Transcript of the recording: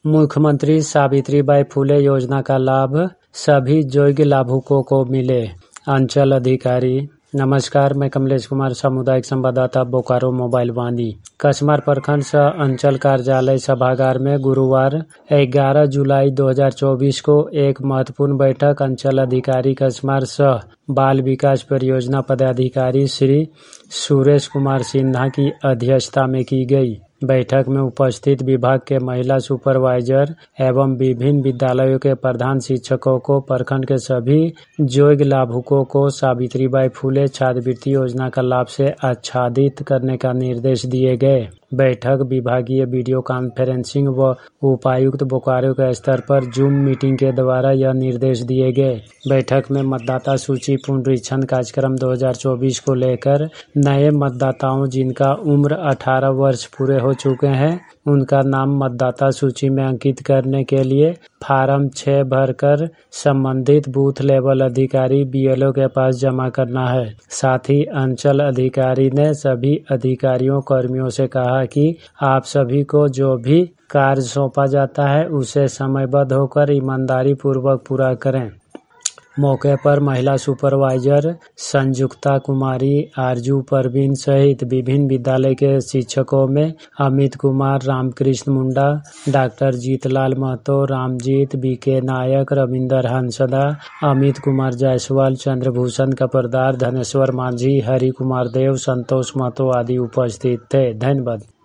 मुख्यमंत्री सावित्रीबाई फुले योजना का लाभ सभी योग्य लाभुकों को मिले। अंचल अधिकारी। नमस्कार, मैं कमलेश कुमार, सामुदायिक संवाददाता, बोकारो मोबाइल वाणी। कसमार प्रखंड सह अंचल कार्यालय सभागार में गुरुवार 11 जुलाई 2024 को एक महत्वपूर्ण बैठक अंचल अधिकारी कसमार सह बाल विकास परियोजना पदाधिकारी श्री सुरेश कुमार सिन्हा की अध्यक्षता में की गई। बैठक में उपस्थित विभाग के महिला सुपरवाइजर एवं विभिन्न विद्यालयों के प्रधान शिक्षकों को प्रखंड के सभी योग्य लाभुकों को सावित्रीबाई फुले छात्रवृत्ति योजना का लाभ से आच्छादित करने का निर्देश दिए गए। बैठक विभागीय वीडियो कॉन्फ्रेंसिंग व उपायुक्त बोकारो के स्तर पर जूम मीटिंग के द्वारा यह निर्देश दिए गए। बैठक में मतदाता सूची पुनरीक्षण कार्यक्रम 2024 को लेकर नए मतदाताओं जिनका उम्र 18 वर्ष पूरे हो चुके हैं उनका नाम मतदाता सूची में अंकित करने के लिए फार्म 6 भरकर संबंधित बूथ लेवल अधिकारी BLO के पास जमा करना है। साथ ही अंचल अधिकारी ने सभी अधिकारियों कर्मियों से कहा कि आप सभी को जो भी कार्य सौंपा जाता है उसे समयबद्ध होकर ईमानदारी पूर्वक पूरा करें। मौके पर महिला सुपरवाइजर संजुक्ता कुमारी, आरजू परवीन सहित विभिन्न विद्यालय के शिक्षकों में अमित कुमार, रामकृष्ण मुंडा, डॉक्टर जीतलाल महतो, रामजीत, BK नायक, रविंदर हंसदा, अमित कुमार जायसवाल, चंद्रभूषण कपरदार, धनेश्वर मांझी, हरि कुमार देव, संतोष महतो आदि उपस्थित थे। धन्यवाद।